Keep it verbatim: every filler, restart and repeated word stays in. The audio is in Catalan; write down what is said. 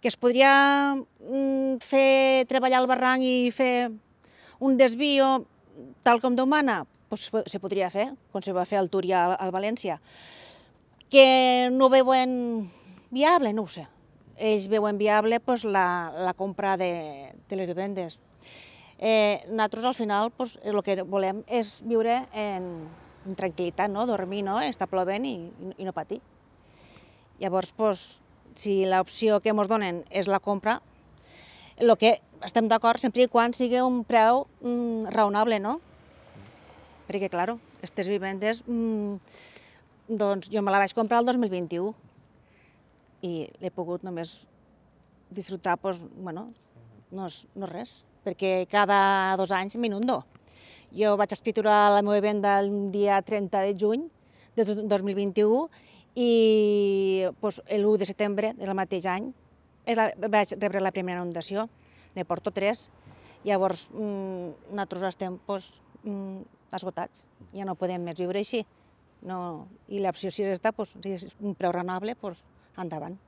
Que es podria mm, fer treballar el barranc i fer un desvio tal com Déu mana, pues se podria fer, com se va fer al Túria al, al València. Que no ho veuen viable, no ho sé. Ells veuen viable pues, la, la compra de, de les vivendes. Eh, nosaltres al final pues, el que volem és viure en, en tranquil·litat, no? Dormir, no? Està plovent i, i no patir. Llavors, pues, si l'opció que ens donen és la compra, el que estem d'acord sempre i quan sigui un preu mm, raonable, no? Perquè, clar, aquestes vivendes, mmm, doncs jo me la vaig comprar el dos mil vint-i-u i l'he pogut només disfrutar, doncs, bueno, no és, no és res, perquè cada dos anys m'inundo. Jo vaig escriturar la meva venda el dia trenta de juny de dos mil vint-i-u i doncs, l'u de setembre del mateix any vaig rebre la primera inundació, ne porto tres. Llavors, nosaltres estem doncs, esgotats, ja no podem més viure així. No, i l'opció si és esta, doncs, si és un preu raonable, doncs, endavant.